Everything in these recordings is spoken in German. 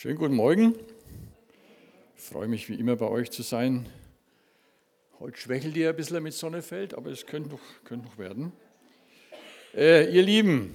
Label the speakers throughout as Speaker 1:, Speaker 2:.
Speaker 1: Schönen guten Morgen. Ich freue mich wie immer bei euch zu sein. Heute schwächelt ihr ein bisschen mit Sonnefeld, aber es könnte noch werden. Ihr Lieben,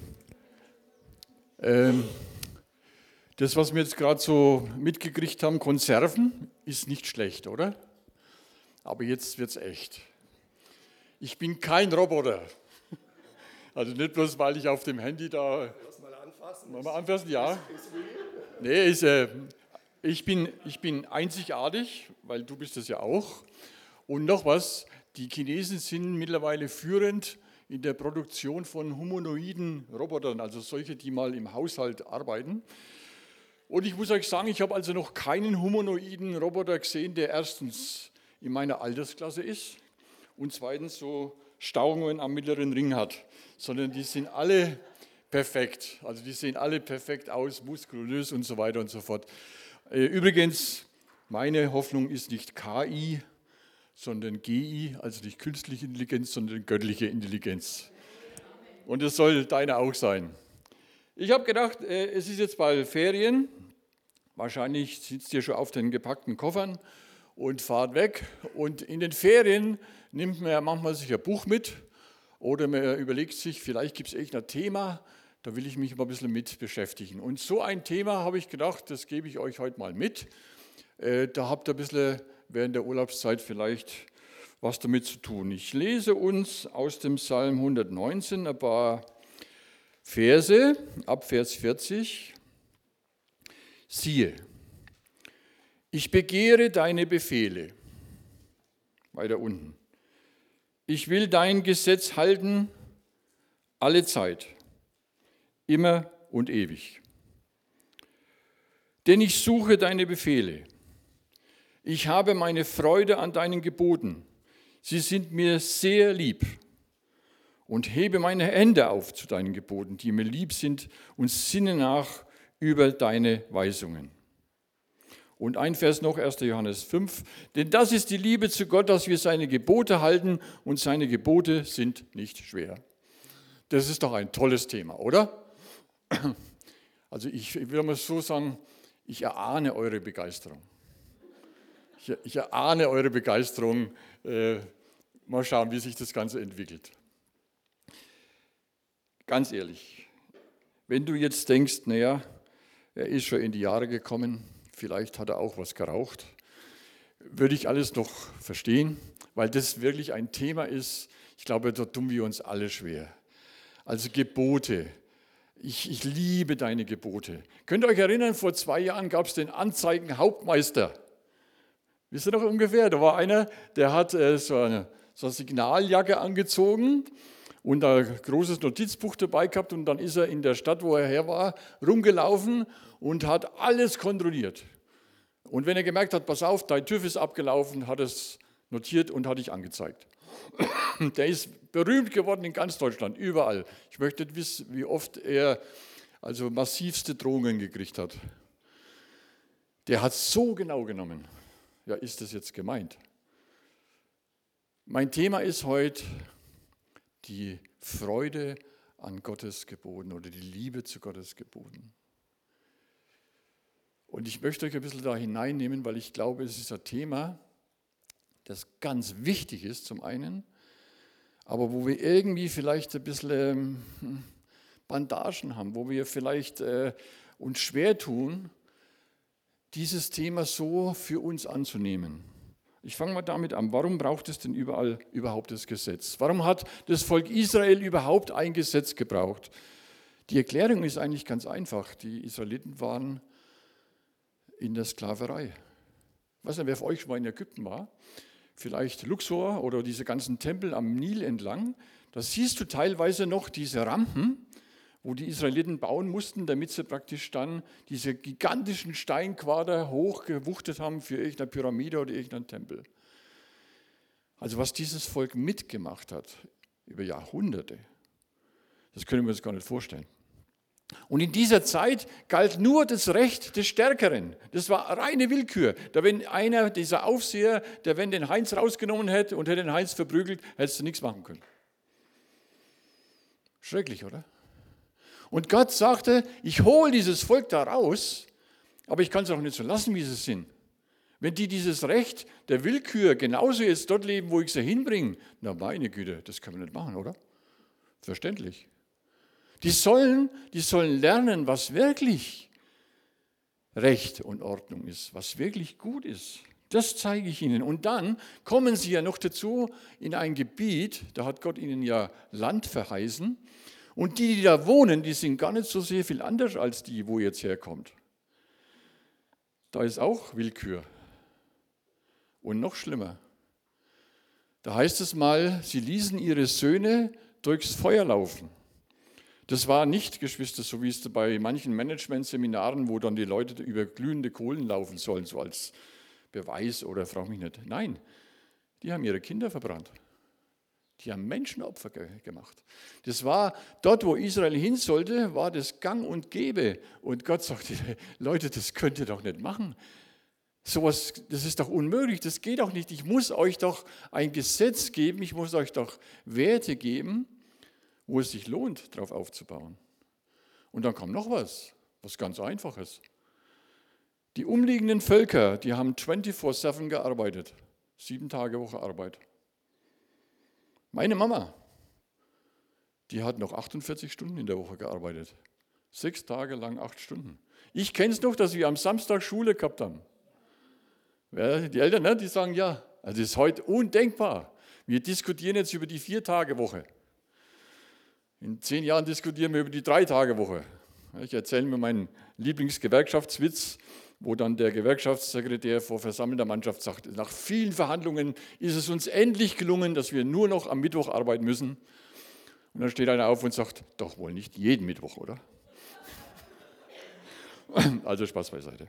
Speaker 1: das, was wir jetzt gerade so mitgekriegt haben, Konserven, ist nicht schlecht, oder? Aber jetzt wird es echt. Ich bin kein Roboter. Also nicht bloß, weil ich auf dem Handy da...
Speaker 2: Lass mal anfassen.
Speaker 1: Mal anfassen, ja. Nee, ich bin einzigartig, weil du bist es ja auch. Und noch was, die Chinesen sind mittlerweile führend in der Produktion von humanoiden Robotern, also solche, die mal im Haushalt arbeiten. Und ich muss euch sagen, ich habe also noch keinen humanoiden Roboter gesehen, der erstens in meiner Altersklasse ist und zweitens so Stauungen am mittleren Ring hat, sondern die sind alle perfekt. Also die sehen alle perfekt aus, muskulös und so weiter und so fort. Übrigens, meine Hoffnung ist nicht KI, sondern GI, also nicht künstliche Intelligenz, sondern göttliche Intelligenz. Und das soll deine auch sein. Ich habe gedacht, es ist jetzt bald Ferien. Wahrscheinlich sitzt ihr schon auf den gepackten Koffern und fahrt weg. Und in den Ferien nimmt man ja manchmal sich ein Buch mit oder man überlegt sich, vielleicht gibt es echt ein Thema, da will ich mich mal ein bisschen mit beschäftigen. Und so ein Thema habe ich gedacht, das gebe ich euch heute mal mit. Da habt ihr ein bisschen während der Urlaubszeit vielleicht was damit zu tun. Ich lese uns aus dem Psalm 119 ein paar Verse, ab Vers 40. Siehe, ich begehre deine Befehle, weiter unten. Ich will dein Gesetz halten alle Zeit, immer und ewig. Denn ich suche deine Befehle. Ich habe meine Freude an deinen Geboten. Sie sind mir sehr lieb. Und hebe meine Hände auf zu deinen Geboten, die mir lieb sind, und sinne nach über deine Weisungen. Und ein Vers noch, 1. Johannes 5. Denn das ist die Liebe zu Gott, dass wir seine Gebote halten, und seine Gebote sind nicht schwer. Das ist doch ein tolles Thema, oder? Also ich will mal so sagen, ich erahne eure Begeisterung. Ich erahne eure Begeisterung. Mal schauen, wie sich das Ganze entwickelt. Ganz ehrlich, wenn du jetzt denkst, naja, er ist schon in die Jahre gekommen, vielleicht hat er auch was geraucht, würde ich alles noch verstehen, weil das wirklich ein Thema ist, ich glaube, da tun wir uns alle schwer. Also Gebote. Ich liebe deine Gebote. Könnt ihr euch erinnern, vor 2 Jahren gab es den Anzeigenhauptmeister. Wisst ihr noch ungefähr? Da war einer, der hat so eine Signaljacke angezogen und ein großes Notizbuch dabei gehabt und dann ist er in der Stadt, wo er her war, rumgelaufen und hat alles kontrolliert. Und wenn er gemerkt hat, pass auf, dein TÜV ist abgelaufen, hat es notiert und hat dich angezeigt. Der ist berühmt geworden in ganz Deutschland, überall. Ich möchte nicht wissen, wie oft er also massivste Drohungen gekriegt hat. Der hat so genau genommen. Ja, ist das jetzt gemeint? Mein Thema ist heute die Freude an Gottes Geboten oder die Liebe zu Gottes Geboten. Und ich möchte euch ein bisschen da hineinnehmen, weil ich glaube, es ist ein Thema, das ganz wichtig ist zum einen, aber wo wir irgendwie vielleicht ein bisschen Bandagen haben, wo wir vielleicht uns schwer tun, dieses Thema so für uns anzunehmen. Ich fange mal damit an. Warum braucht es denn überall überhaupt das Gesetz? Warum hat das Volk Israel überhaupt ein Gesetz gebraucht? Die Erklärung ist eigentlich ganz einfach. Die Israeliten waren in der Sklaverei. Ich weiß nicht, wer von euch schon mal in Ägypten war. Vielleicht Luxor oder diese ganzen Tempel am Nil entlang. Da siehst du teilweise noch diese Rampen, wo die Israeliten bauen mussten, damit sie praktisch dann diese gigantischen Steinquader hochgewuchtet haben für irgendeine Pyramide oder irgendeinen Tempel. Also was dieses Volk mitgemacht hat über Jahrhunderte, das können wir uns gar nicht vorstellen. Und in dieser Zeit galt nur das Recht des Stärkeren. Das war reine Willkür. Da wenn einer, dieser Aufseher, der wenn den Heinz rausgenommen hätte und hätte den Heinz verprügelt, hättest du nichts machen können. Schrecklich, oder? Und Gott sagte, ich hole dieses Volk da raus Aber ich kann es auch nicht so lassen, wie sie sind. Wenn die dieses Recht der Willkür genauso jetzt dort leben, wo ich sie hinbringe, na meine Güte, das können wir nicht machen, oder? Verständlich. Die sollen lernen, was wirklich Recht und Ordnung ist, was wirklich gut ist. Das zeige ich ihnen. Und dann kommen sie ja noch dazu in ein Gebiet, da hat Gott ihnen ja Land verheißen. Und die da wohnen, die sind gar nicht so sehr viel anders als die, wo ihr jetzt herkommt. Da ist auch Willkür. Und noch schlimmer. Da heißt es mal, sie ließen ihre Söhne durchs Feuer laufen. Das war nicht, Geschwister, so wie es bei manchen Management-Seminaren, wo dann die Leute über glühende Kohlen laufen sollen, so als Beweis oder frag mich nicht. Nein, die haben ihre Kinder verbrannt. Die haben Menschenopfer gemacht. Das war dort, wo Israel hin sollte, war das gang und gäbe. Und Gott sagte, Leute, das könnt ihr doch nicht machen. Sowas, das ist doch unmöglich, das geht doch nicht. Ich muss euch doch ein Gesetz geben, ich muss euch doch Werte geben, wo es sich lohnt, darauf aufzubauen. Und dann kam noch was ganz Einfaches. Die umliegenden Völker, die haben 24/7 gearbeitet, 7 Tage Woche Arbeit. Meine Mama, die hat noch 48 Stunden in der Woche gearbeitet, 6 Tage lang 8 Stunden. Ich kenne es noch, dass wir am Samstag Schule gehabt haben. Ja, die Eltern, ne, die sagen ja, also das ist heute undenkbar. Wir diskutieren jetzt über die 4-Tage-Woche. In 10 Jahren diskutieren wir über die 3-Tage-Woche. Ich erzähle mir meinen Lieblingsgewerkschaftswitz, wo dann der Gewerkschaftssekretär vor versammelter Mannschaft sagt, nach vielen Verhandlungen ist es uns endlich gelungen, dass wir nur noch am Mittwoch arbeiten müssen. Und dann steht einer auf und sagt, doch wohl nicht jeden Mittwoch, oder? Also Spaß beiseite.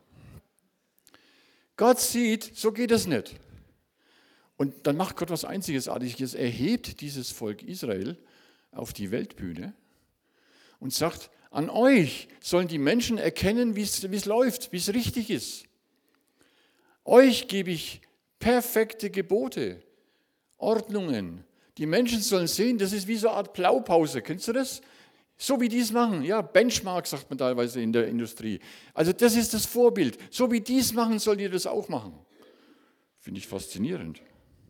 Speaker 1: Gott sieht, so geht es nicht. Und dann macht Gott was Einzigartiges. Er hebt dieses Volk Israel auf die Weltbühne und sagt, an euch sollen die Menschen erkennen, wie es läuft, wie es richtig ist. Euch gebe ich perfekte Gebote, Ordnungen. Die Menschen sollen sehen, das ist wie so eine Art Blaupause. Kennst du das? So wie die es machen. Ja, Benchmark sagt man teilweise in der Industrie. Also das ist das Vorbild. So wie die es machen, sollt ihr das auch machen. Finde ich faszinierend.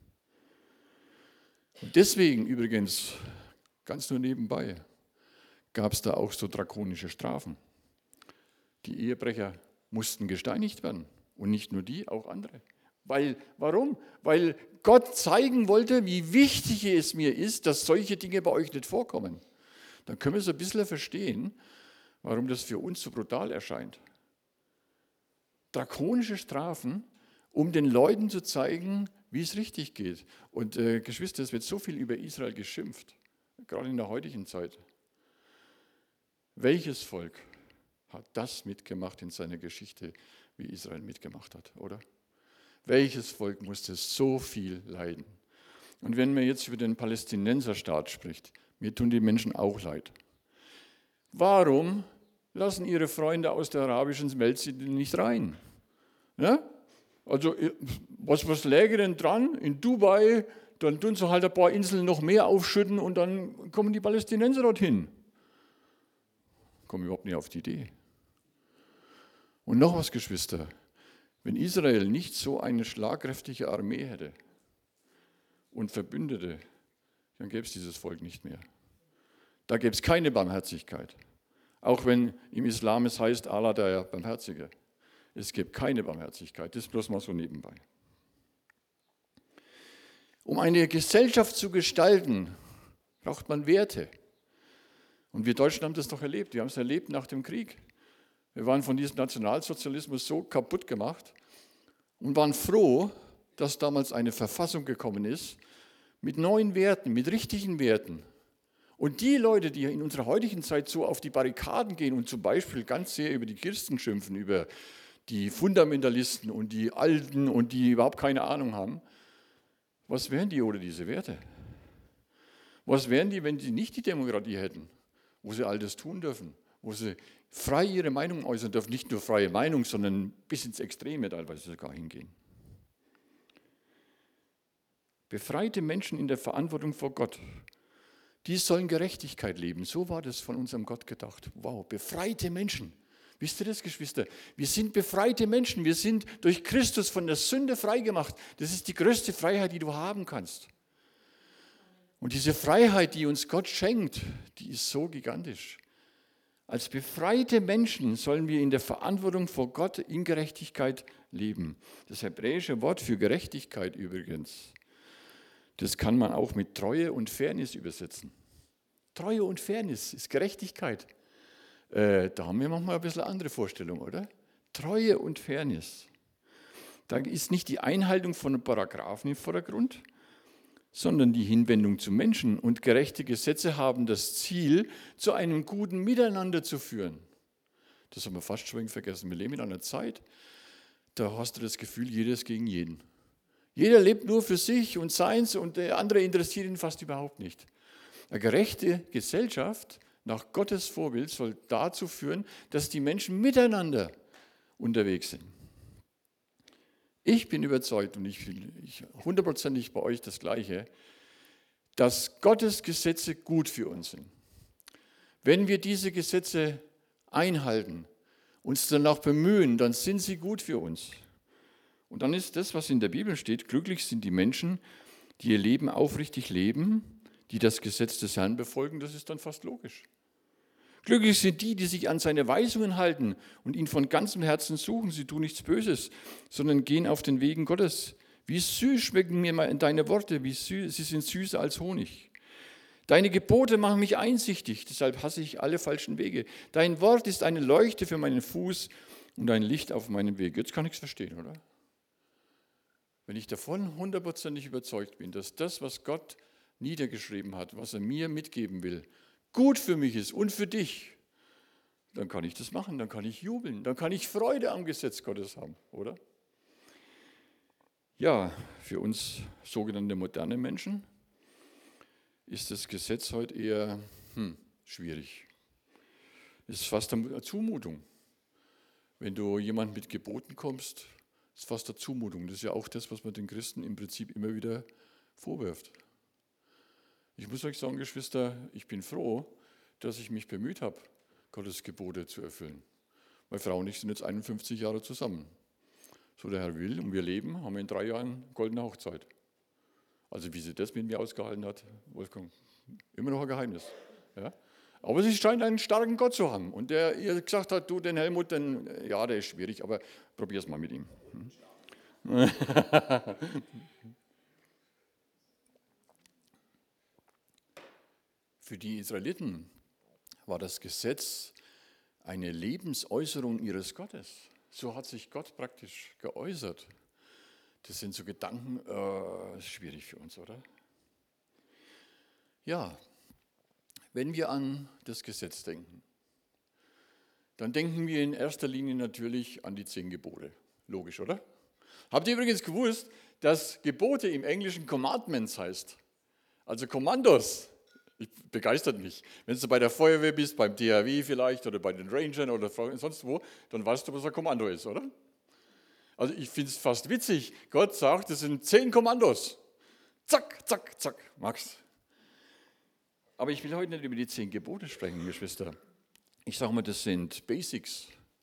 Speaker 1: Und deswegen übrigens, ganz nur nebenbei, gab es da auch so drakonische Strafen. Die Ehebrecher mussten gesteinigt werden. Und nicht nur die, auch andere. Warum? Weil Gott zeigen wollte, wie wichtig es mir ist, dass solche Dinge bei euch nicht vorkommen. Dann können wir so ein bisschen verstehen, warum das für uns so brutal erscheint. Drakonische Strafen, um den Leuten zu zeigen, wie es richtig geht. Und Geschwister, es wird so viel über Israel geschimpft, gerade in der heutigen Zeit. Welches Volk hat das mitgemacht in seiner Geschichte, wie Israel mitgemacht hat, oder? Welches Volk musste so viel leiden? Und wenn man jetzt über den Palästinenserstaat spricht, mir tun die Menschen auch leid. Warum lassen ihre Freunde aus der arabischen Welt sie nicht rein? Ja? Also was läge denn dran in Dubai? Dann tun sie halt ein paar Inseln noch mehr aufschütten und dann kommen die Palästinenser dorthin. Kommen überhaupt nicht auf die Idee. Und noch was, Geschwister. Wenn Israel nicht so eine schlagkräftige Armee hätte und Verbündete, dann gäbe es dieses Volk nicht mehr. Da gäbe es keine Barmherzigkeit. Auch wenn im Islam es heißt, Allah der Barmherzige. Es gibt keine Barmherzigkeit, das ist bloß mal so nebenbei. Um eine Gesellschaft zu gestalten, braucht man Werte. Und wir Deutschen haben das doch erlebt. Wir haben es erlebt nach dem Krieg. Wir waren von diesem Nationalsozialismus so kaputt gemacht und waren froh, dass damals eine Verfassung gekommen ist mit neuen Werten, mit richtigen Werten. Und die Leute, die in unserer heutigen Zeit so auf die Barrikaden gehen und zum Beispiel ganz sehr über die Christen schimpfen, über die Fundamentalisten und die Alten und die überhaupt keine Ahnung haben, was wären die ohne diese Werte? Was wären die, wenn sie nicht die Demokratie hätten, wo sie all das tun dürfen, wo sie frei ihre Meinung äußern dürfen, nicht nur freie Meinung, sondern bis ins Extreme teilweise sogar hingehen. Befreite Menschen in der Verantwortung vor Gott, die sollen Gerechtigkeit leben. So war das von unserem Gott gedacht. Wow, befreite Menschen. Wisst ihr das, Geschwister? Wir sind befreite Menschen. Wir sind durch Christus von der Sünde freigemacht. Das ist die größte Freiheit, die du haben kannst. Und diese Freiheit, die uns Gott schenkt, die ist so gigantisch. Als befreite Menschen sollen wir in der Verantwortung vor Gott in Gerechtigkeit leben. Das hebräische Wort für Gerechtigkeit übrigens, das kann man auch mit Treue und Fairness übersetzen. Treue und Fairness ist Gerechtigkeit. Da haben wir manchmal ein bisschen andere Vorstellungen, oder? Treue und Fairness. Da ist nicht die Einhaltung von Paragraphen im Vordergrund, sondern die Hinwendung zu Menschen. Und gerechte Gesetze haben das Ziel, zu einem guten Miteinander zu führen. Das haben wir fast schon vergessen. Wir leben in einer Zeit, da hast du das Gefühl, jeder ist gegen jeden. Jeder lebt nur für sich und seins und der andere interessiert ihn fast überhaupt nicht. Eine gerechte Gesellschaft nach Gottes Vorbild soll dazu führen, dass die Menschen miteinander unterwegs sind. Ich bin überzeugt, und ich 100%ig bei euch das Gleiche, dass Gottes Gesetze gut für uns sind. Wenn wir diese Gesetze einhalten, uns danach bemühen, dann sind sie gut für uns. Und dann ist das, was in der Bibel steht, glücklich sind die Menschen, die ihr Leben aufrichtig leben, die das Gesetz des Herrn befolgen, das ist dann fast logisch. Glücklich sind die, die sich an seine Weisungen halten und ihn von ganzem Herzen suchen. Sie tun nichts Böses, sondern gehen auf den Wegen Gottes. Wie süß schmecken mir deine Worte, sie sind süßer als Honig. Deine Gebote machen mich einsichtig, deshalb hasse ich alle falschen Wege. Dein Wort ist eine Leuchte für meinen Fuß und ein Licht auf meinem Weg. Jetzt kann ich es verstehen, oder? Wenn ich davon 100%ig überzeugt bin, dass das, was Gott niedergeschrieben hat, was er mir mitgeben will, gut für mich ist und für dich, dann kann ich das machen, dann kann ich jubeln, dann kann ich Freude am Gesetz Gottes haben, oder? Ja, für uns sogenannte moderne Menschen ist das Gesetz heute eher schwierig. Es ist fast eine Zumutung. Wenn du jemand mit Geboten kommst, ist fast eine Zumutung. Das ist ja auch das, was man den Christen im Prinzip immer wieder vorwirft. Ich muss euch sagen, Geschwister, ich bin froh, dass ich mich bemüht habe, Gottes Gebote zu erfüllen. Meine Frau und ich sind jetzt 51 Jahre zusammen. So der Herr will und wir leben, haben wir in 3 Jahren goldene Hochzeit. Also wie sie das mit mir ausgehalten hat, Wolfgang, immer noch ein Geheimnis. Ja? Aber sie scheint einen starken Gott zu haben. Und der ihr gesagt hat, du, den Helmut, ja, der ist schwierig, aber probier es mal mit ihm. Für die Israeliten war das Gesetz eine Lebensäußerung ihres Gottes. So hat sich Gott praktisch geäußert. Das sind so Gedanken, schwierig für uns, oder? Ja, wenn wir an das Gesetz denken, dann denken wir in erster Linie natürlich an die 10 Gebote. Logisch, oder? Habt ihr übrigens gewusst, dass Gebote im Englischen Commandments heißt? Also Kommandos. Begeistert mich. Wenn du bei der Feuerwehr bist, beim THW vielleicht oder bei den Rangern oder sonst wo, dann weißt du, was ein Kommando ist, oder? Also ich finde es fast witzig. Gott sagt, das sind 10 Kommandos. Zack, zack, zack. Max. Aber ich will heute nicht über die 10 Gebote sprechen, Geschwister. Ich sage mal, das sind Basics.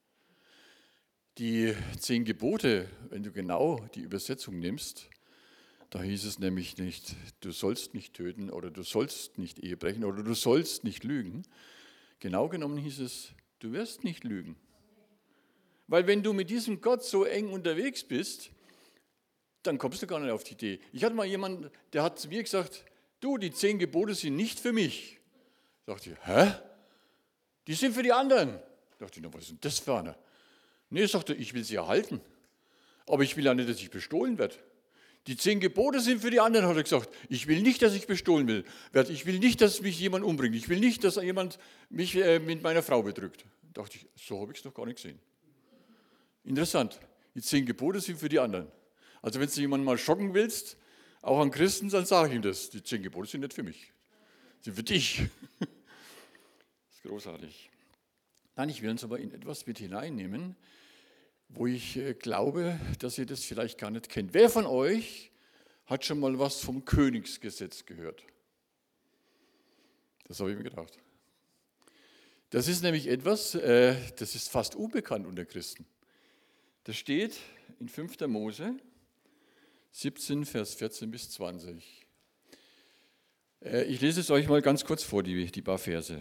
Speaker 1: Die 10 Gebote, wenn du genau die Übersetzung nimmst, da hieß es nämlich nicht, du sollst nicht töten oder du sollst nicht Ehe brechen oder du sollst nicht lügen. Genau genommen hieß es, du wirst nicht lügen. Weil wenn du mit diesem Gott so eng unterwegs bist, dann kommst du gar nicht auf die Idee. Ich hatte mal jemanden, der hat zu mir gesagt, du, die 10 Gebote sind nicht für mich. Da dachte ich, hä? Die sind für die anderen. Da dachte ich, na, was ist denn das für eine? Nee, sagte, ich will sie erhalten. Aber ich will ja nicht, dass ich bestohlen werde. Die 10 Gebote sind für die anderen, hat er gesagt. Ich will nicht, dass ich bestohlen werde. Ich will nicht, dass mich jemand umbringt. Ich will nicht, dass jemand mich mit meiner Frau betrügt. Da dachte ich, so habe ich es noch gar nicht gesehen. Interessant. Die 10 Gebote sind für die anderen. Also wenn du jemanden mal schocken willst, auch an Christen, dann sage ich ihm das. Die 10 Gebote sind nicht für mich. Sie sind für dich. Das ist großartig. Nein, ich will uns aber in etwas mit hineinnehmen, wo ich glaube, dass ihr das vielleicht gar nicht kennt. Wer von euch hat schon mal was vom Königsgesetz gehört? Das habe ich mir gedacht. Das ist nämlich etwas, das ist fast unbekannt unter Christen. Das steht in 5. Mose 17, Vers 14 bis 20. Ich lese es euch mal ganz kurz vor, die paar Verse.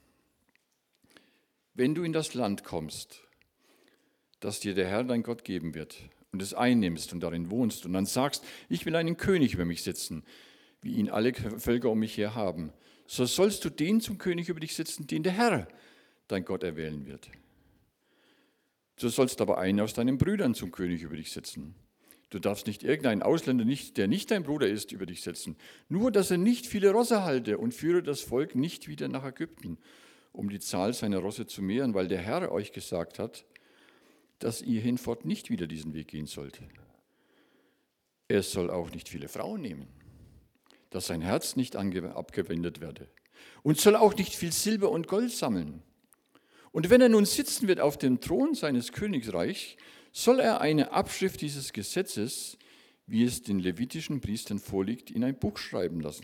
Speaker 1: Wenn du in das Land kommst, das dir der Herr, dein Gott, geben wird, und es einnimmst und darin wohnst und dann sagst, ich will einen König über mich setzen, wie ihn alle Völker um mich her haben, so sollst du den zum König über dich setzen, den der Herr, dein Gott, erwählen wird. Du sollst aber einen aus deinen Brüdern zum König über dich setzen. Du darfst nicht irgendeinen Ausländer, der nicht dein Bruder ist, über dich setzen. Nur, dass er nicht viele Rosse halte und führe das Volk nicht wieder nach Ägypten, um die Zahl seiner Rosse zu mehren, weil der Herr euch gesagt hat, dass ihr hinfort nicht wieder diesen Weg gehen sollt. Er soll auch nicht viele Frauen nehmen, dass sein Herz nicht abgewendet werde. Und soll auch nicht viel Silber und Gold sammeln. Und wenn er nun sitzen wird auf dem Thron seines Königreichs, soll er eine Abschrift dieses Gesetzes, wie es den levitischen Priestern vorliegt, in ein Buch schreiben lassen.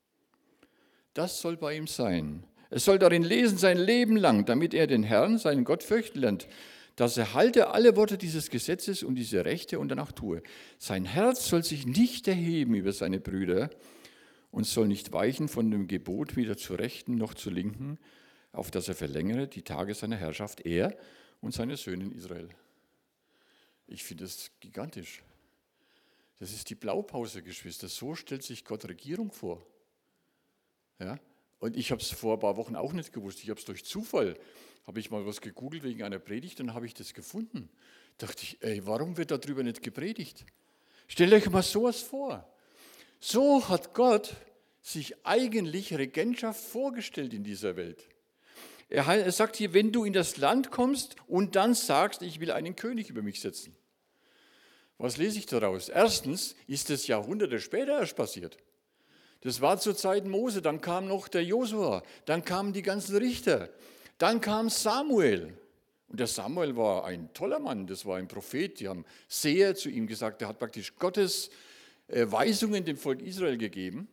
Speaker 1: Das soll bei ihm sein. Er soll darin lesen sein Leben lang, damit er den Herrn, seinen Gott, fürchten lernt, dass er halte alle Worte dieses Gesetzes und diese Rechte und danach tue. Sein Herz soll sich nicht erheben über seine Brüder und soll nicht weichen von dem Gebot weder zur Rechten noch zur Linken, auf dass er verlängere die Tage seiner Herrschaft, er und seine Söhne in Israel. Ich finde das gigantisch. Das ist die Blaupause, Geschwister. So stellt sich Gott Regierung vor. Ja? Und ich habe es vor ein paar Wochen auch nicht gewusst. Ich habe es durch Zufall, habe ich mal was gegoogelt wegen einer Predigt und habe ich das gefunden. Dachte ich, warum wird darüber nicht gepredigt? Stellt euch mal sowas vor. So hat Gott sich eigentlich Regentschaft vorgestellt in dieser Welt. Er sagt hier, wenn du in das Land kommst und dann sagst, ich will einen König über mich setzen. Was lese ich daraus? Erstens ist es Jahrhunderte später erst passiert. Das war zur Zeit Mose, dann kam noch der Josua, dann kamen die ganzen Richter, dann kam Samuel. Und der Samuel war ein toller Mann, das war ein Prophet, die haben Seher zu ihm gesagt, der hat praktisch Gottes Weisungen dem Volk Israel gegeben.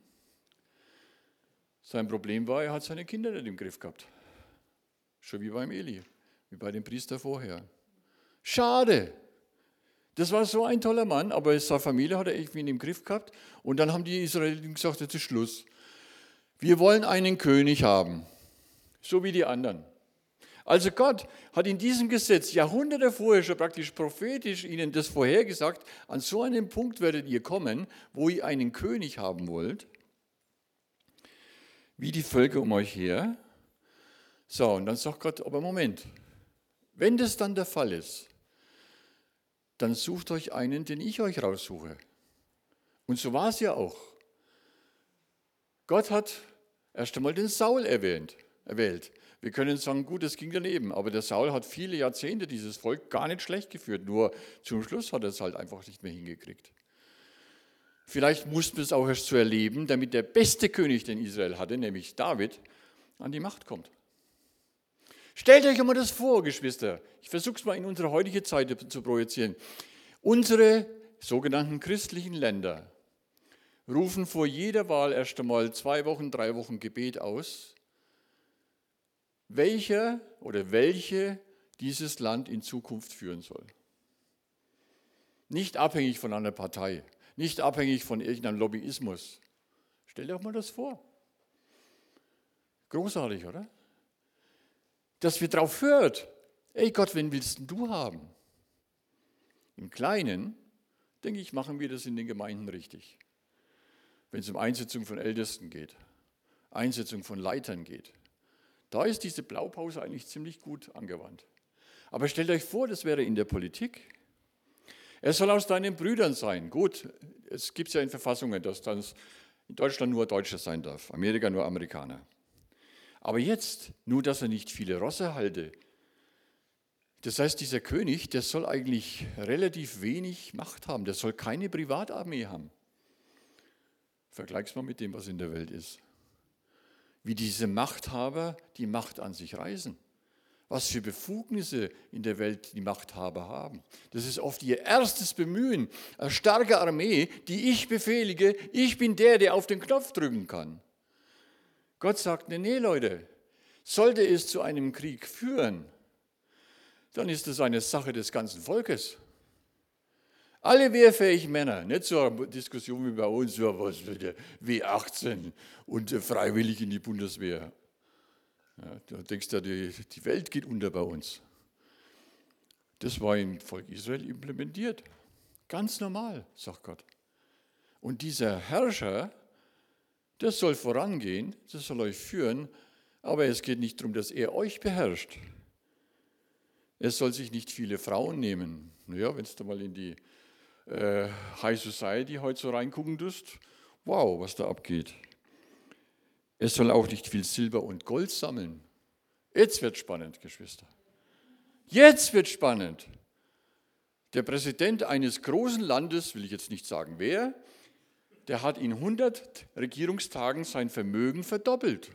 Speaker 1: Sein Problem war, er hat seine Kinder nicht im Griff gehabt. Schon wie beim Eli, wie bei dem Priester vorher. Schade. Das war so ein toller Mann, aber seine Familie hat er irgendwie in im Griff gehabt. Und dann haben die Israeliten gesagt, jetzt ist Schluss. Wir wollen einen König haben, so wie die anderen. Also Gott hat in diesem Gesetz Jahrhunderte vorher schon praktisch prophetisch ihnen das vorhergesagt, an so einem Punkt werdet ihr kommen, wo ihr einen König haben wollt, wie die Völker um euch her. So, und dann sagt Gott, aber Moment, wenn das dann der Fall ist, dann sucht euch einen, den ich euch raussuche. Und so war es ja auch. Gott hat erst einmal den Saul erwählt. Wir können sagen, gut, das ging daneben, aber der Saul hat viele Jahrzehnte dieses Volk gar nicht schlecht geführt, nur zum Schluss hat er es halt einfach nicht mehr hingekriegt. Vielleicht mussten wir es auch erst so erleben, damit der beste König, den Israel hatte, nämlich David, an die Macht kommt. Stellt euch einmal das vor, Geschwister. Ich versuche es mal in unsere heutige Zeit zu projizieren. Unsere sogenannten christlichen Länder rufen vor jeder Wahl erst einmal 2 Wochen, 3 Wochen Gebet aus, welcher oder welche dieses Land in Zukunft führen soll. Nicht abhängig von einer Partei, nicht abhängig von irgendeinem Lobbyismus. Stellt euch mal das vor. Großartig, oder? Dass wir drauf hört, ey Gott, wen willst denn du haben? Im Kleinen, denke ich, machen wir das in den Gemeinden richtig. Wenn es um Einsetzung von Ältesten geht, Einsetzung von Leitern geht, da ist diese Blaupause eigentlich ziemlich gut angewandt. Aber stellt euch vor, das wäre in der Politik. Er soll aus deinen Brüdern sein. Gut, es gibt ja in Verfassungen, dass dann in Deutschland nur Deutscher sein darf, Amerika nur Amerikaner. Aber jetzt, nur dass er nicht viele Rosse halte. Das heißt, dieser König, der soll eigentlich relativ wenig Macht haben. Der soll keine Privatarmee haben. Vergleich's mal mit dem, was in der Welt ist. Wie diese Machthaber die Macht an sich reißen. Was für Befugnisse in der Welt die Machthaber haben. Das ist oft ihr erstes Bemühen. Eine starke Armee, die ich befehlige. Ich bin der, der auf den Knopf drücken kann. Gott sagt, nee, Leute, Sollte es zu einem Krieg führen, dann ist es eine Sache des ganzen Volkes. Alle wehrfähigen Männer, nicht so eine Diskussion wie bei uns, ja, was will der W18 und freiwillig in die Bundeswehr. Ja, du denkst ja, die Welt geht unter bei uns. Das war im Volk Israel implementiert. Ganz normal, sagt Gott. Und dieser Herrscher, das soll vorangehen, das soll euch führen, aber es geht nicht darum, dass er euch beherrscht. Es soll sich nicht viele Frauen nehmen. Naja, wenn du mal in die High Society heute so reingucken tust, wow, was da abgeht. Es soll auch nicht viel Silber und Gold sammeln. Jetzt wird spannend, Geschwister. Jetzt wird spannend. Der Präsident eines großen Landes, will ich jetzt nicht sagen wer, der hat in 100 Regierungstagen sein Vermögen verdoppelt.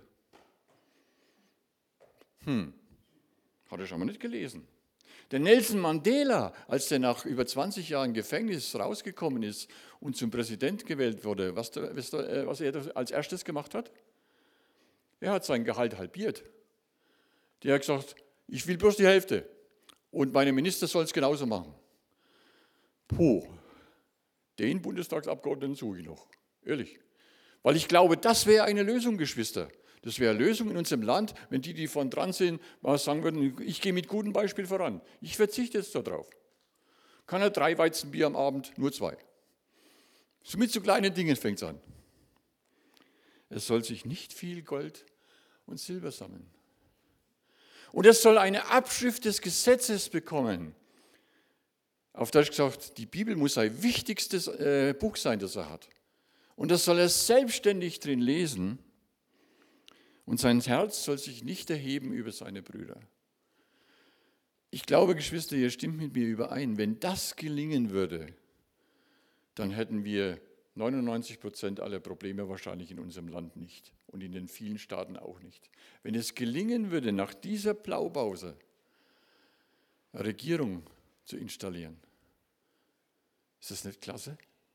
Speaker 1: Hat er schon mal nicht gelesen. Der Nelson Mandela, als der nach über 20 Jahren Gefängnis rausgekommen ist und zum Präsident gewählt wurde, was er als erstes gemacht hat? Er hat sein Gehalt halbiert. Der hat gesagt, ich will bloß die Hälfte und meine Minister sollen es genauso machen. Puh, den Bundestagsabgeordneten suche ich noch, ehrlich. Weil ich glaube, das wäre eine Lösung, Geschwister. Das wäre eine Lösung in unserem Land, wenn die von dran sind, mal sagen würden, ich gehe mit gutem Beispiel voran. Ich verzichte jetzt darauf. Kann er 3 Weizenbier am Abend, nur 2. So mit so kleinen Dingen fängt es an. Es soll sich nicht viel Gold und Silber sammeln. Und es soll eine Abschrift des Gesetzes bekommen. Auf Deutsch gesagt, die Bibel muss sein wichtigstes Buch sein, das er hat. Und das soll er selbstständig drin lesen. Und sein Herz soll sich nicht erheben über seine Brüder. Ich glaube, Geschwister, ihr stimmt mit mir überein, wenn das gelingen würde, dann hätten wir 99% aller Probleme wahrscheinlich in unserem Land nicht und in den vielen Staaten auch nicht. Wenn es gelingen würde, nach dieser Blaupause eine Regierung zu installieren, ist das nicht klasse?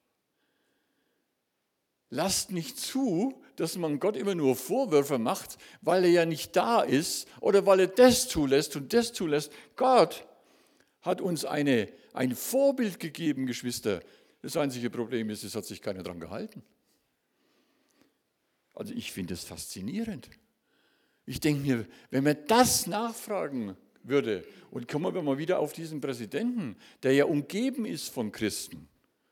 Speaker 1: Lasst nicht zu, dass man Gott immer nur Vorwürfe macht, weil er ja nicht da ist oder weil er das zulässt und das zulässt. Gott hat uns ein Vorbild gegeben, Geschwister. Das einzige Problem ist, es hat sich keiner dran gehalten. Also ich finde es faszinierend. Ich denke mir, wenn man das nachfragen würde, und kommen wir mal wieder auf diesen Präsidenten, der ja umgeben ist von Christen.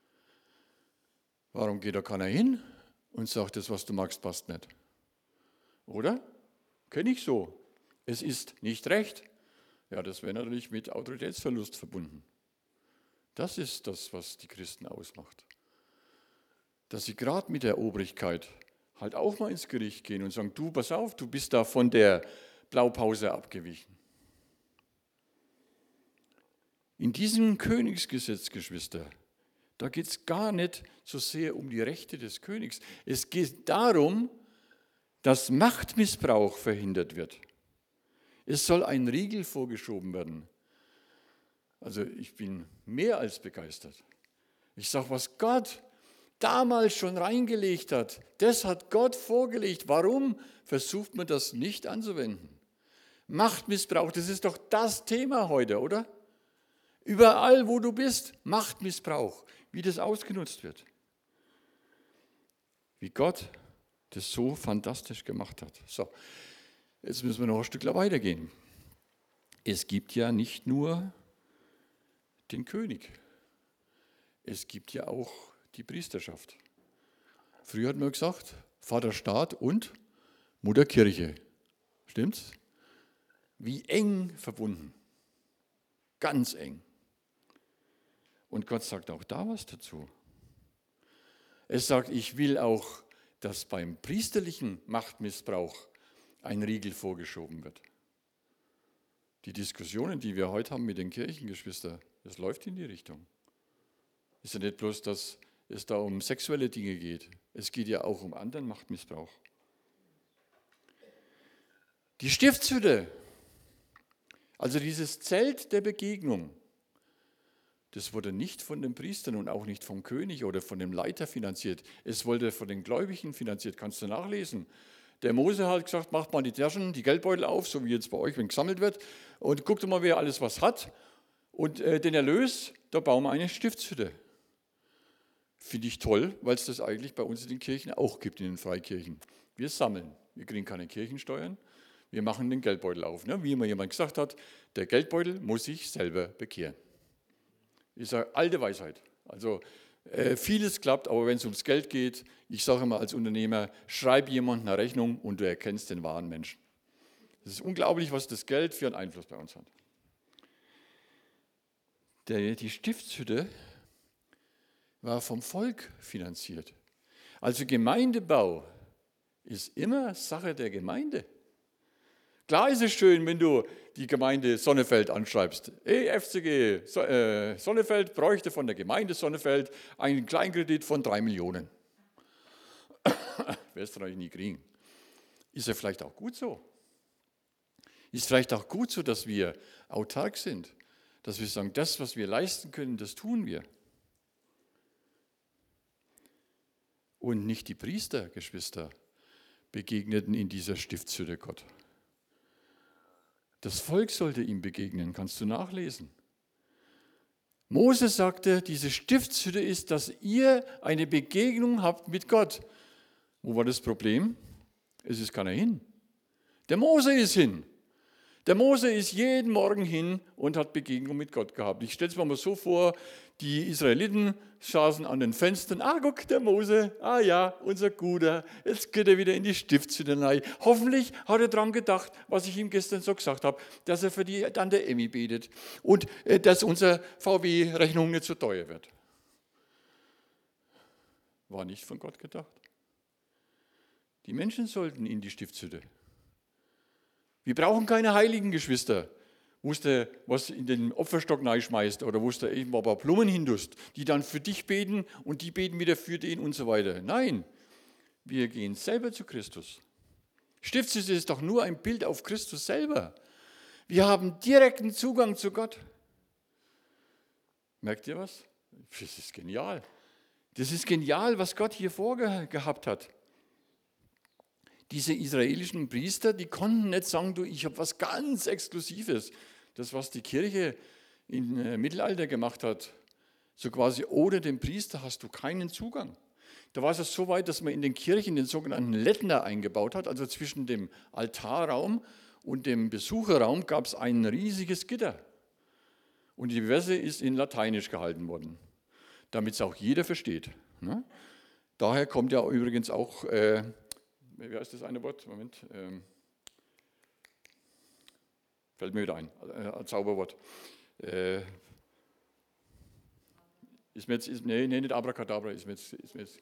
Speaker 1: Warum geht da keiner hin und sagt, das, was du magst, passt nicht? Oder? Kenne ich so. Es ist nicht recht. Ja, das wäre natürlich mit Autoritätsverlust verbunden. Das ist das, was die Christen ausmacht. Dass sie gerade mit der Obrigkeit halt auch mal ins Gericht gehen und sagen, du, pass auf, du bist da von der Blaupause abgewichen. In diesem Königsgesetz, Geschwister, da geht es gar nicht so sehr um die Rechte des Königs. Es geht darum, dass Machtmissbrauch verhindert wird. Es soll ein Riegel vorgeschoben werden. Also ich bin mehr als begeistert. Ich sage, was Gott damals schon reingelegt hat, das hat Gott vorgelegt. Warum versucht man das nicht anzuwenden? Machtmissbrauch, das ist doch das Thema heute, oder? Überall, wo du bist, Machtmissbrauch, wie das ausgenutzt wird. Wie Gott das so fantastisch gemacht hat. So, jetzt müssen wir noch ein Stück weitergehen. Es gibt ja nicht nur den König, es gibt ja auch die Priesterschaft. Früher hat man gesagt, Vater Staat und Mutter Kirche. Stimmt's? Wie eng verbunden. Ganz eng. Und Gott sagt auch da was dazu. Es sagt, ich will auch, dass beim priesterlichen Machtmissbrauch ein Riegel vorgeschoben wird. Die Diskussionen, die wir heute haben mit den Kirchengeschwistern, das läuft in die Richtung. Es ist ja nicht bloß, dass es da um sexuelle Dinge geht. Es geht ja auch um anderen Machtmissbrauch. Die Stiftshütte, also dieses Zelt der Begegnung, das wurde nicht von den Priestern und auch nicht vom König oder von dem Leiter finanziert. Es wurde von den Gläubigen finanziert, kannst du nachlesen. Der Mose hat gesagt, macht mal die Taschen, die Geldbeutel auf, so wie jetzt bei euch, wenn gesammelt wird. Und guckt mal, wer alles was hat. Und den Erlös, da bauen wir eine Stiftshütte. Finde ich toll, weil es das eigentlich bei uns in den Kirchen auch gibt, in den Freikirchen. Wir sammeln, wir kriegen keine Kirchensteuern, wir machen den Geldbeutel auf. Ne? Wie immer jemand gesagt hat, der Geldbeutel muss sich selber bekehren. Ich sage, alte Weisheit. Also vieles klappt, aber wenn es ums Geld geht, ich sage immer als Unternehmer, schreib jemandem eine Rechnung und du erkennst den wahren Menschen. Es ist unglaublich, was das Geld für einen Einfluss bei uns hat. Die Stiftshütte war vom Volk finanziert. Also Gemeindebau ist immer Sache der Gemeinde. Klar ist es schön, wenn du die Gemeinde Sonnefeld anschreibst. FCG Sonnefeld bräuchte von der Gemeinde Sonnefeld einen Kleinkredit von 3 Millionen. Wirst du natürlich nie kriegen. Ist ja vielleicht auch gut so. Ist vielleicht auch gut so, dass wir autark sind. Dass wir sagen, das, was wir leisten können, das tun wir. Und nicht die Priester, Geschwister, begegneten in dieser Stiftshütte Gott. Das Volk sollte ihm begegnen, kannst du nachlesen. Mose sagte, diese Stiftshütte ist, dass ihr eine Begegnung habt mit Gott. Wo war das Problem? Es ist keiner hin. Der Mose ist hin. Der Mose ist jeden Morgen hin und hat Begegnung mit Gott gehabt. Ich stelle es mir mal so vor, die Israeliten saßen an den Fenstern. Guck, der Mose, ja, unser Guter, jetzt geht er wieder in die Stiftshütte rein. Hoffentlich hat er daran gedacht, was ich ihm gestern so gesagt habe, dass er für die Tante Emmi betet und dass unsere VW-Rechnung nicht so teuer wird. War nicht von Gott gedacht. Die Menschen sollten in die Stiftshütte. Wir brauchen keine heiligen Geschwister, wo du was in den Opferstock reinschmeißt oder wo du eben ein paar Blumen hindust, die dann für dich beten und die beten wieder für den und so weiter. Nein, wir gehen selber zu Christus. Stiftshütte ist doch nur ein Bild auf Christus selber. Wir haben direkten Zugang zu Gott. Merkt ihr was? Das ist genial. Das ist genial, was Gott hier vorgehabt hat. Diese israelischen Priester, die konnten nicht sagen, du, ich habe was ganz Exklusives. Das, was die Kirche im Mittelalter gemacht hat, so quasi ohne den Priester hast du keinen Zugang. Da war es so weit, dass man in den Kirchen den sogenannten Lettner eingebaut hat, also zwischen dem Altarraum und dem Besucherraum gab es ein riesiges Gitter. Und die Messe ist in Lateinisch gehalten worden, damit es auch jeder versteht. Daher kommt ja übrigens auch... wie heißt das eine Wort? Moment. Fällt mir wieder ein. Ein Zauberwort. Nee, nicht Abracadabra. Ist mir jetzt.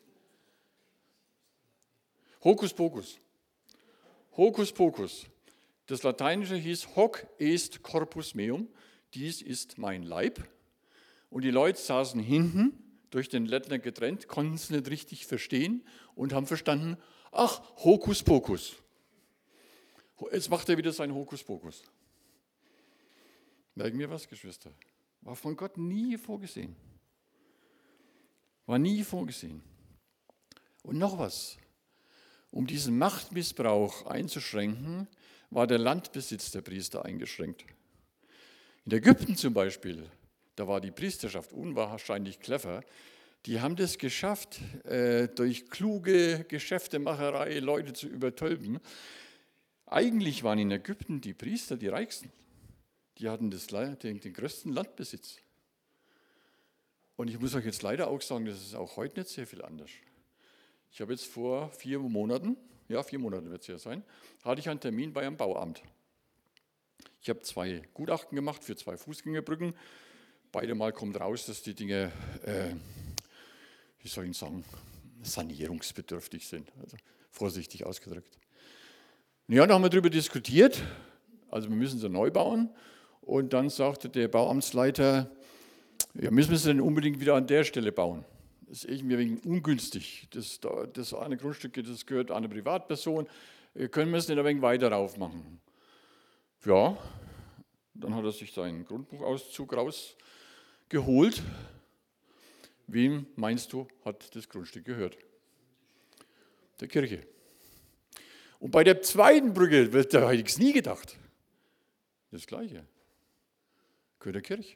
Speaker 1: Hokuspokus. Hokuspokus. Das Lateinische hieß Hoc est corpus meum. Dies ist mein Leib. Und die Leute saßen hinten, durch den Lettner getrennt, konnten es nicht richtig verstehen und haben verstanden, ach, Hokuspokus. Jetzt macht er wieder sein Hokuspokus. Merken wir was, Geschwister? War von Gott nie vorgesehen. War nie vorgesehen. Und noch was. Um diesen Machtmissbrauch einzuschränken, war der Landbesitz der Priester eingeschränkt. In Ägypten zum Beispiel, da war die Priesterschaft unwahrscheinlich clever. Die haben das geschafft, durch kluge Geschäftemacherei Leute zu übertölpen. Eigentlich waren in Ägypten die Priester die Reichsten. Die hatten den größten Landbesitz. Und ich muss euch jetzt leider auch sagen, das ist auch heute nicht sehr viel anders. Ich habe jetzt vor 4 Monaten, 4 Monate wird es ja sein, hatte ich einen Termin bei einem Bauamt. Ich habe 2 Gutachten gemacht für 2 Fußgängerbrücken. Beide Mal kommt raus, dass die Dinge, wie soll ich sagen, sanierungsbedürftig sind. Also vorsichtig ausgedrückt. Und ja, dann haben wir darüber diskutiert. Also wir müssen sie neu bauen. Und dann sagte der Bauamtsleiter, ja, müssen wir sie denn unbedingt wieder an der Stelle bauen? Das ist irgendwie wegen ungünstig. Das eine Grundstück, das gehört an eine Privatperson. Können wir es nicht ein wenig weiter rauf machen? Ja, dann hat er sich seinen Grundbuchauszug rausgeholt. Wem, meinst du, hat das Grundstück gehört? Der Kirche. Und bei der zweiten Brücke da hätte ich es nie gedacht. Das Gleiche. Köderkirch.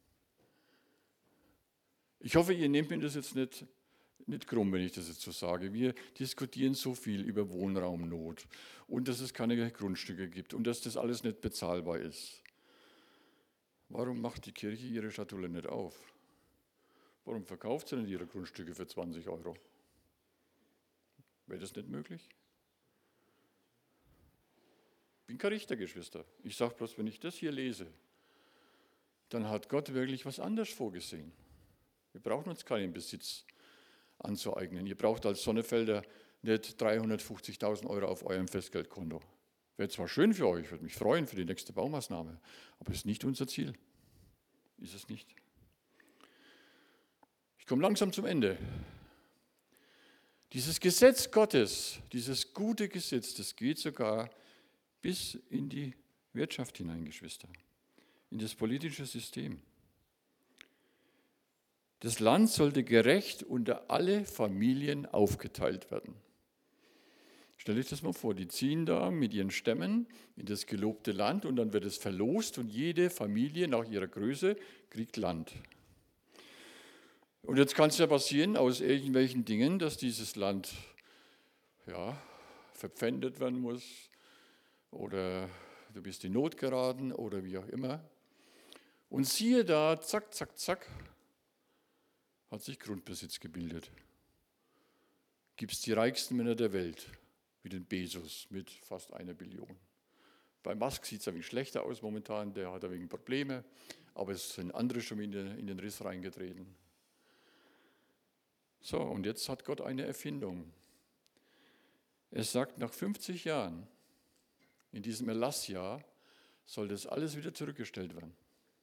Speaker 1: Ich hoffe, ihr nehmt mir das jetzt nicht krumm, wenn ich das jetzt so sage. Wir diskutieren so viel über Wohnraumnot und dass es keine Grundstücke gibt und dass das alles nicht bezahlbar ist. Warum macht die Kirche ihre Schatulle nicht auf? Warum verkauft sie nicht ihre Grundstücke für 20 Euro? Wäre das nicht möglich? Ich bin kein Richter, Geschwister. Ich sage bloß, wenn ich das hier lese, dann hat Gott wirklich was anderes vorgesehen. Wir brauchen uns keinen Besitz anzueignen. Ihr braucht als Sonnefelder nicht 350.000 Euro auf eurem Festgeldkonto. Wäre zwar schön für euch, würde mich freuen für die nächste Baumaßnahme, aber es ist nicht unser Ziel. Ist es nicht. Ich komme langsam zum Ende. Dieses Gesetz Gottes, dieses gute Gesetz, das geht sogar bis in die Wirtschaft hinein, Geschwister, in das politische System. Das Land sollte gerecht unter alle Familien aufgeteilt werden. Stell euch das mal vor, die ziehen da mit ihren Stämmen in das gelobte Land und dann wird es verlost und jede Familie nach ihrer Größe kriegt Land. Und jetzt kann es ja passieren aus irgendwelchen Dingen, dass dieses Land verpfändet werden muss oder du bist in Not geraten oder wie auch immer. Und siehe da, zack, zack, zack, hat sich Grundbesitz gebildet. Gibt es die reichsten Männer der Welt, wie den Bezos mit fast 1 Billion. Bei Musk sieht es ein wenig schlechter aus momentan, der hat ein wenig Probleme, aber es sind andere schon in den Riss reingetreten. So, und jetzt hat Gott eine Erfindung. Er sagt, nach 50 Jahren, in diesem Erlassjahr, soll das alles wieder zurückgestellt werden.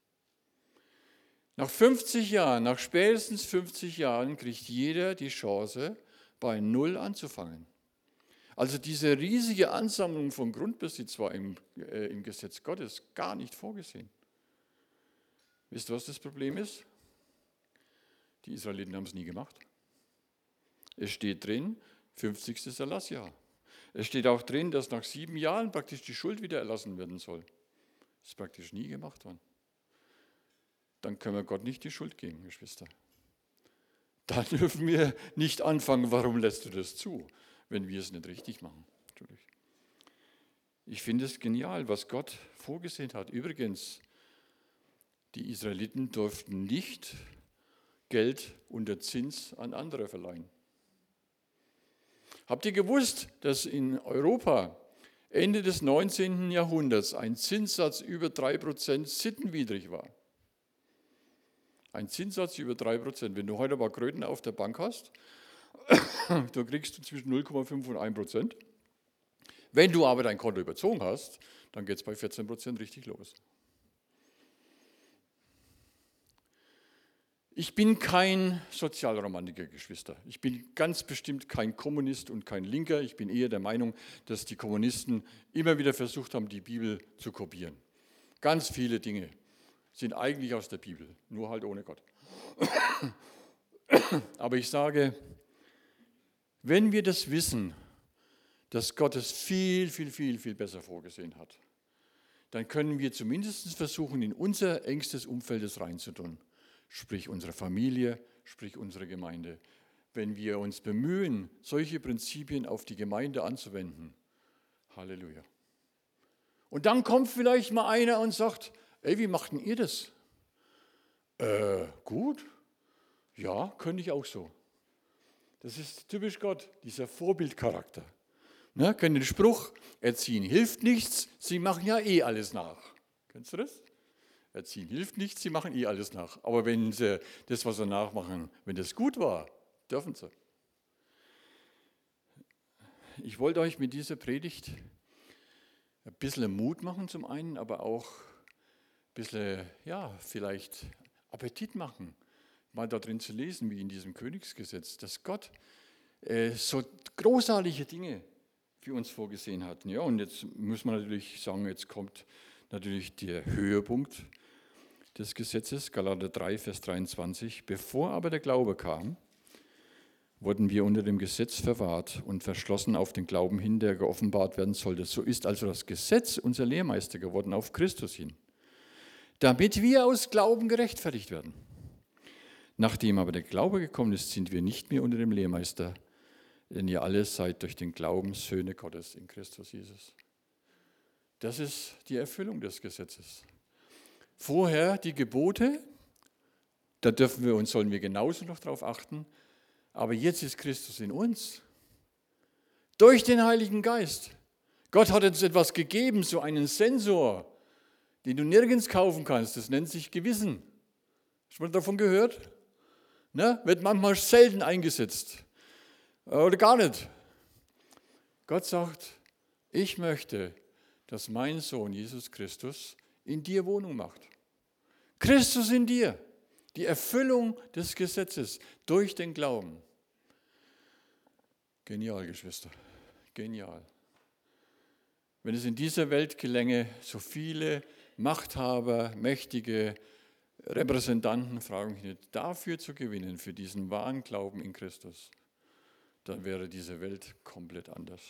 Speaker 1: Nach 50 Jahren, nach spätestens 50 Jahren, kriegt jeder die Chance, bei Null anzufangen. Also diese riesige Ansammlung von Grundbesitz war im Gesetz Gottes gar nicht vorgesehen. Wisst ihr, was das Problem ist? Die Israeliten haben es nie gemacht. Es steht drin, 50. Erlassjahr. Es steht auch drin, dass nach 7 Jahren praktisch die Schuld wieder erlassen werden soll. Das ist praktisch nie gemacht worden. Dann können wir Gott nicht die Schuld geben, Geschwister. Dann dürfen wir nicht anfangen, warum lässt du das zu, wenn wir es nicht richtig machen. Ich finde es genial, was Gott vorgesehen hat. Übrigens, die Israeliten durften nicht Geld unter Zins an andere verleihen. Habt ihr gewusst, dass in Europa Ende des 19. Jahrhunderts ein Zinssatz über 3% sittenwidrig war? Ein Zinssatz über 3%. Wenn du heute aber Kröten auf der Bank hast, da kriegst du zwischen 0,5 und 1%. Wenn du aber dein Konto überzogen hast, dann geht es bei 14% richtig los. Ich bin kein Sozialromantiker, Geschwister. Ich bin ganz bestimmt kein Kommunist und kein Linker. Ich bin eher der Meinung, dass die Kommunisten immer wieder versucht haben, die Bibel zu kopieren. Ganz viele Dinge sind eigentlich aus der Bibel, nur halt ohne Gott. Aber ich sage, wenn wir das wissen, dass Gott es viel, viel, viel, viel besser vorgesehen hat, dann können wir zumindest versuchen, in unser engstes Umfeld es reinzutun. Sprich unsere Familie, sprich unsere Gemeinde. Wenn wir uns bemühen, solche Prinzipien auf die Gemeinde anzuwenden, Halleluja. Und dann kommt vielleicht mal einer und sagt, ey, wie macht denn ihr das? Gut, ja, könnte ich auch so. Das ist typisch Gott, dieser Vorbildcharakter. Ne, kennt ihr den Spruch, erziehen hilft nichts, sie machen ja eh alles nach. Kennst du das? Erziehen hilft nichts, sie machen eh alles nach. Aber wenn sie das, was sie nachmachen, wenn das gut war, dürfen sie. Ich wollte euch mit dieser Predigt ein bisschen Mut machen zum einen, aber auch ein bisschen, vielleicht Appetit machen, mal da drin zu lesen, wie in diesem Königsgesetz, dass Gott so großartige Dinge für uns vorgesehen hat. Ja, und jetzt muss man natürlich sagen, jetzt kommt natürlich der Höhepunkt des Gesetzes, Galater 3, Vers 23. Bevor aber der Glaube kam, wurden wir unter dem Gesetz verwahrt und verschlossen auf den Glauben hin, der geoffenbart werden sollte. So ist also das Gesetz unser Lehrmeister geworden auf Christus hin, damit wir aus Glauben gerechtfertigt werden. Nachdem aber der Glaube gekommen ist, sind wir nicht mehr unter dem Lehrmeister, denn ihr alle seid durch den Glauben Söhne Gottes in Christus Jesus. Das ist die Erfüllung des Gesetzes. Vorher die Gebote, da dürfen wir und sollen wir genauso noch darauf achten, aber jetzt ist Christus in uns. Durch den Heiligen Geist. Gott hat uns etwas gegeben, so einen Sensor, den du nirgends kaufen kannst. Das nennt sich Gewissen. Hast du mal davon gehört? Ne? Wird manchmal selten eingesetzt. Oder gar nicht. Gott sagt, ich möchte, dass mein Sohn Jesus Christus in dir Wohnung macht. Christus in dir. Die Erfüllung des Gesetzes durch den Glauben. Genial, Geschwister. Genial. Wenn es in dieser Welt gelänge, so viele Machthaber, mächtige Repräsentanten, frage mich nicht, dafür zu gewinnen, für diesen wahren Glauben in Christus, dann wäre diese Welt komplett anders.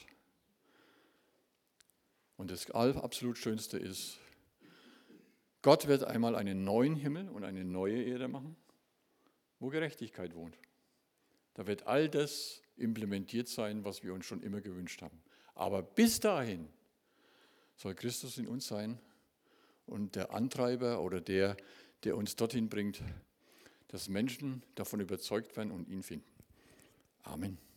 Speaker 1: Und das absolut Schönste ist, Gott wird einmal einen neuen Himmel und eine neue Erde machen, wo Gerechtigkeit wohnt. Da wird all das implementiert sein, was wir uns schon immer gewünscht haben. Aber bis dahin soll Christus in uns sein und der Antreiber oder der uns dorthin bringt, dass Menschen davon überzeugt werden und ihn finden. Amen.